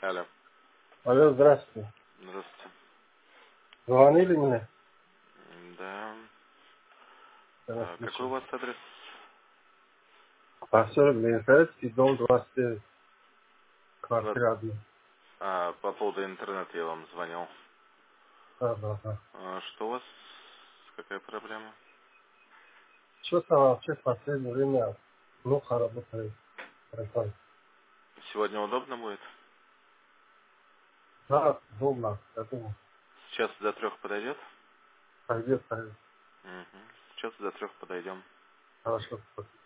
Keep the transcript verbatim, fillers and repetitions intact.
Алло. Алло, здравствуйте. Здравствуйте. Звонили мне? Да. Да, А, какой у слушаю. вас адрес? Поселок Ленинсоветский, дом двадцать девять, Два- квартира одна. А, по поводу интернета я вам звонил. Да, да, да. А, что у вас? Какая проблема? Что-то вообще в последнее время плохо работает. Хорошо. Сегодня удобно будет? Да, удобно, я думаю. Сейчас до трех подойдет? Пойдет, пойдет. Угу. Сейчас до трех подойдем. Хорошо, спасибо.